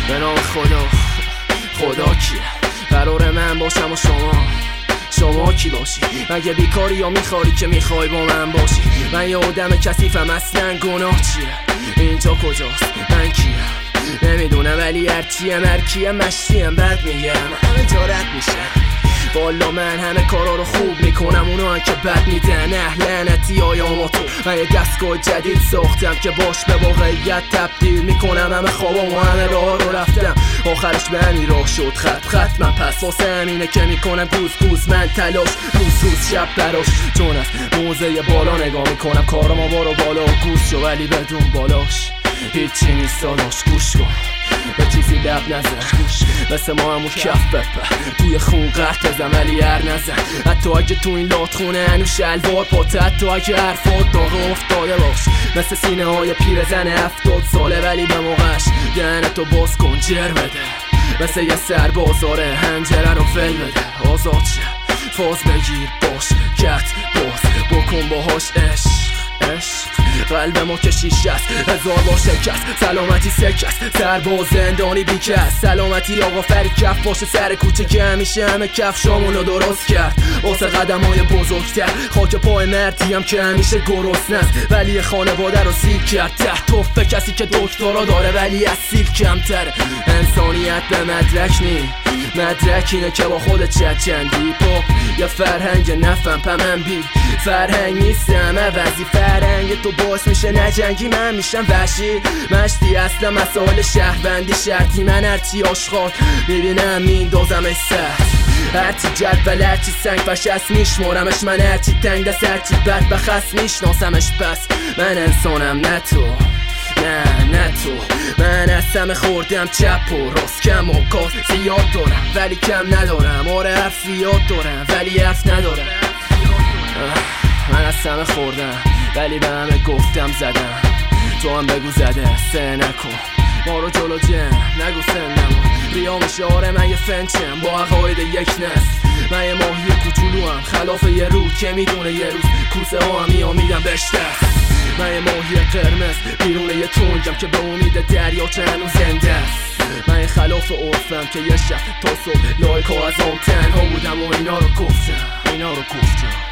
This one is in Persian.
به نام خدا کیه؟ قرار من باشم و شما کی باشی؟ مگه بیکاری یا میخواری که میخوای با من باشی؟ من یه آدم کثیفم، اصلا گناه چیه؟ اینجا کجاست؟ من کیم؟ نمیدونم ولی هرکیم مشتیم بد میگم، همه جارت میشه. والا من همه کارا رو خوب میکنم، اونا که بد میدن لعنتی آیام تو. من یه دستگاه جدید ساختم که باش به واقعیت تبدیل میکنم. همه خوابم و همه راه رو رفتم، آخرش به همین راه شد خط من. پس واسه همینه که میکنم گوز من تلاش، روز شب براش. چون از موزه بالا نگاه میکنم کارم آوارو بالا و گوش شو، ولی بدون بالاش هیچی نیست داداش. گوش کن به چیزی لب نزن، مثل ما همون کف بپر توی خون قرط بزن ولی نزن. حتی اگه تو این لاتخونه هنو شلوار پاته، حتی اگه حرفات داغ افتاده باش مثل سینه های پیرزن 70 ساله، ولی به موقعش دهنتو باز کن جر بده، مثل یه سربازاره هنجره رو ول بده. آزاد شه فاز بگیر باش کت باز بکن باهاش عشق. قلب ما که شیشه است، هزار بار شکست. سلامتی سکست، سرباز زندانی بیکست. سلامتی آقا فری کف باشه سر کوچه که همیشه همه کفشامونو درست کرد واسه قدم های بزرگتر. خاک پای مردی هم که همیشه گرسنه است ولی خانواده رو سیر کرد. ته توفه کسی که دکترا داره ولی اصیل کمتره. انسانیت به مدرک اینه که با خودت چندی پاپ یا فرهنگ نفهم پمن بی فرهنگ نیستم عوضی. فرهنگ تو باعث میشه نجنگی، من میشم وحشی مشتی اصلا مسائل شهروندی شرطی. من هرچی آشغال میبینم میندازمش سر، هرچی جدول هرچی سنگ فشست میشمارمش. من هرچی تنگ دست هرچی بد بخست میشناسمش. پس من انسانم نه تو من از همه خوردم چپ و راست، کم و کاس زیاد دارم ولی کم ندارم. آره حرف زیاد دارم ولی حرف ندارم. من از همه خوردم ولی به همه گفتم زدم. تو هم بگو زده سه نکن ما رو جلو جمع نگو سنم ریا میشه. آره من یه فنچم با عقاید یک نسل. من یه ماهی کوچولو هم خلاف یه رود که میدونه یه روز کوسه ها هم میدم بهش دست. من یه ماهی قرمز بیرون یه تونگم که به امید دریا چه هنوز زنده است. من یه خلاف عرفم که یه شب تا صبح لایک ها از آن تنها بودم و اینا رو گفتم